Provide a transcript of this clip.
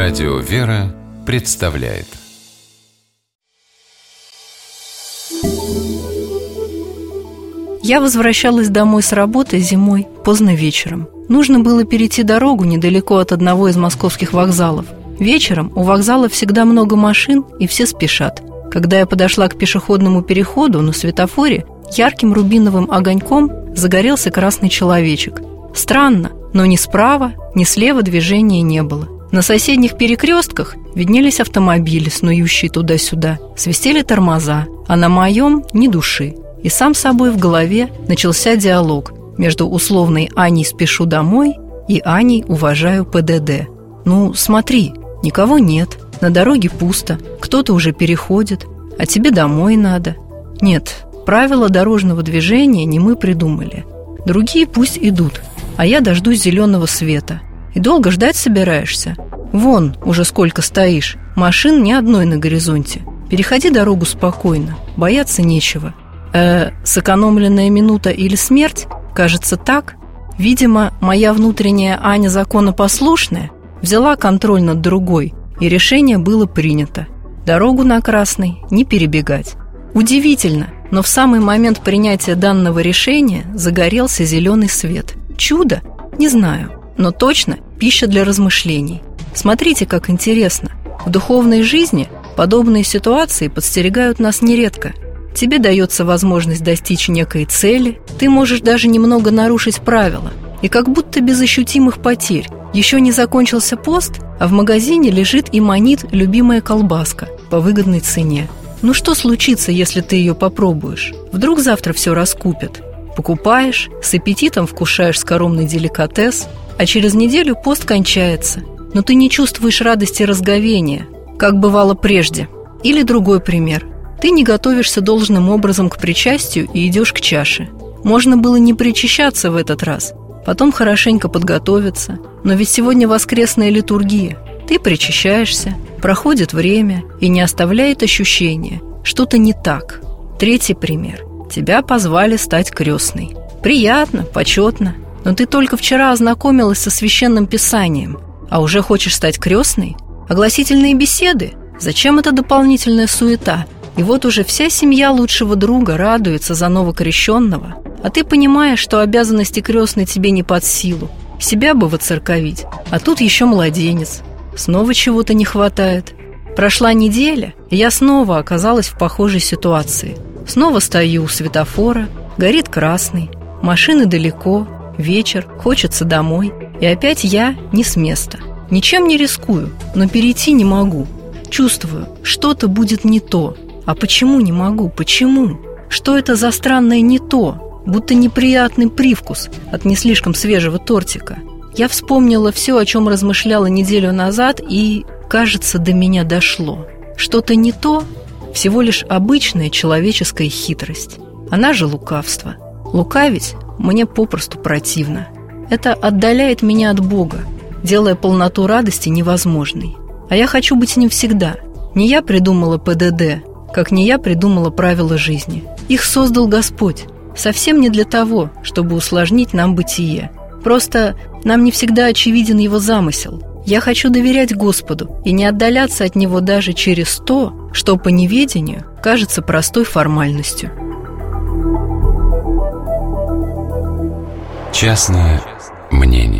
Радио «Вера» представляет. Я возвращалась домой с работы зимой, поздно вечером. Нужно было перейти дорогу недалеко от одного из московских вокзалов. Вечером у вокзала всегда много машин, и все спешат. Когда я подошла к пешеходному переходу, на светофоре ярким рубиновым огоньком загорелся красный человечек. Странно, но ни справа, ни слева движения не было. На соседних перекрестках виднелись автомобили, снующие туда-сюда, свистели тормоза, а на моем ни души. И сам собой в голове начался диалог между условной «Аней спешу домой» и «Аней уважаю ПДД». Ну, смотри, никого нет, на дороге пусто, кто-то уже переходит, а тебе домой надо. Нет, правила дорожного движения не мы придумали. Другие пусть идут, а я дождусь зеленого света. И долго ждать собираешься? Вон, уже сколько стоишь, машин ни одной на горизонте. Переходи дорогу спокойно, бояться нечего. Сэкономленная минута или смерть? Кажется, так. Видимо, моя внутренняя Аня законопослушная взяла контроль над другой, и решение было принято. Дорогу на красный не перебегать. Удивительно, но в самый момент принятия данного решения загорелся зеленый свет. Чудо? Не знаю, но точно пища для размышлений. Смотрите, как интересно. В духовной жизни подобные ситуации подстерегают нас нередко. Тебе дается возможность достичь некой цели, ты можешь даже немного нарушить правила. И как будто без ощутимых потерь. Еще не закончился пост, а в магазине лежит и манит любимая колбаска по выгодной цене. Ну что случится, если ты ее попробуешь? Вдруг завтра все раскупят. Покупаешь, с аппетитом вкушаешь скоромный деликатес, а через неделю пост кончается, но ты не чувствуешь радости разговения, как бывало прежде. Или другой пример. Ты не готовишься должным образом к причастию и идешь к чаше. Можно было не причащаться в этот раз, потом хорошенько подготовиться, но ведь сегодня воскресная литургия. Ты причащаешься, проходит время и не оставляет ощущения, что-то не так. Третий пример. Тебя позвали стать крестной. Приятно, почетно, но ты только вчера ознакомилась со священным писанием, а уже хочешь стать крестной? Огласительные беседы? Зачем эта дополнительная суета? И вот уже вся семья лучшего друга радуется за новокрещенного, а ты понимаешь, что обязанности крестной тебе не под силу. Себя бы воцерковить, а тут еще младенец. Снова чего-то не хватает. Прошла неделя, и я снова оказалась в похожей ситуации. Снова стою у светофора, горит красный, машины далеко, вечер, хочется домой. И опять я не с места. Ничем не рискую, но перейти не могу. Чувствую, что-то будет не то. А почему не могу? Почему? Что это за странное не то? Будто неприятный привкус от не слишком свежего тортика. Я вспомнила все, о чем размышляла неделю назад, и, кажется, до меня дошло. Что-то не то – всего лишь обычная человеческая хитрость. Она же лукавство. Лукавить мне попросту противно. Это отдаляет меня от Бога, делая полноту радости невозможной. А я хочу быть с Ним всегда. Не я придумала ПДД, как не я придумала правила жизни. Их создал Господь. Совсем не для того, чтобы усложнить нам бытие. Просто нам не всегда очевиден Его замысел. Я хочу доверять Господу и не отдаляться от Него даже через то, что по неведению кажется простой формальностью. Частное мнение.